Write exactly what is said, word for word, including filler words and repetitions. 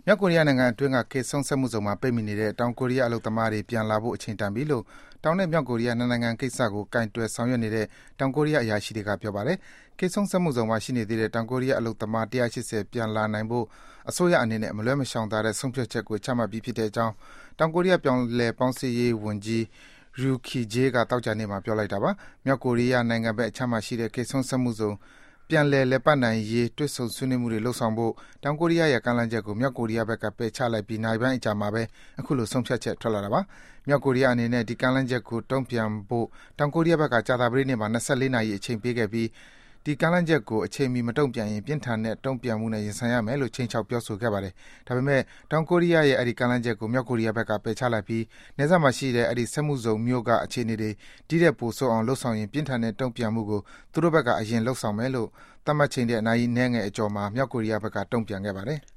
မြောက်ကိုရီးယားနိုင်ငံအတွင်းက ခေတ်ဆုံးစက်မှုဇုန်မှာပိတ်မိနေတဲ့တောင်ကိုရီးယားအလုပ်သမားတွေပြန်လာဖို့အချိန်တန်ပြီလို့တောင်နဲ့မြောက်ကိုရီးယားနှစ်နိုင်ငံကိစ္စကိုကိုင်တွယ်ဆောင်ရွက်နေတဲ့တောင်ကိုရီးယားအရာရှိတွေကပြောပါတယ်။ခေတ်ဆုံးစက်မှုဇုန်မှာရှိနေသေးတဲ့တောင်ကိုရီးယားအလုပ်သမားone eightyပြန်လာနိုင်ဖို့အစိုးရအနေနဲ့မလွဲမရှောင်သာတဲ့ဆုံးဖြတ်ချက်ကိုချမှတ်ပြီးဖြစ်တဲ့အကြောင်းတောင်ကိုရီးယားပြောင်းလဲပေါင်းစည်းရေးဝန်ကြီးRyu Ki-jae ကသောကြာနေ့မှာပြောလိုက်တာပါ။မြောက်ကိုရီးယားနိုင်ငံဘက်အခြမ်းမှာရှိတဲ့ခေတ်ဆုံးစက်မှုဇုန်ပြန်လည်လည်ပတ်နိုင်ရေးတွေ့ဆုံဆွေးနွေးမှုတွေလုပ်ဆောင်ဖို့တောင်ကိုရီးယားရဲ့ကမ်းလှမ်းချက်ကိုမြောက်ကိုရီးယားဘက်ကပယ်ချလိုက်ပြီးနိုင်ပိုင်းအကြာမှာပဲအခုလိုဆုံးဖြတ်ချက်ထွက်လာတာပါ။မြောက်ကိုရီးယားအနေနဲ့ဒီကမ်းလှမ်းချက်ကိုတုံ့ပြန်ဖို့တောင်ကိုရီးယားဘက်ကကြာသပတေးနေ့မှာtwenty-fourနာရီအချိန်ပေးခဲ့ပြီးဒီကမ်းလှမ်းချက်ကိုအချိန်မီမတုံ့ပြန်ရင်ပြင်းထန်တဲ့တုံ့ပြန်မှုနဲ့ရင်ဆိုင်ရမယ်လို့ချိန်ချောက်ပြောဆိုခဲ့ပါတယ်။ဒါပေမဲ့တောင်ကိုရီးယားရဲ့အဲဒီကမ်းလှမ်းချက်ကိုမြောက်ကိုရီးယားဘက်ကပယ်ချလိုက်ပြီးနယ်စပ်မှာရှိတဲ့အဲဒီစက်မှုဇုန်မြို့ကအခြေအနေတွေဒီထက်ပိုဆိုးအောင်လုပ်ဆောင်ရင်ပြင်းထန်တဲ့တုံ့ပြန်မှုကိုသူတို့ဘက်ကအရင်လုပ်ဆောင်မယ်လို့သတ်မှတ်ချိန်ထက်နာရီအနည်းငယ်အကျော်မှာမြောက်ကိုရီးယားဘက်ကတုံ့ပြန်ခဲ့ပါတယ်။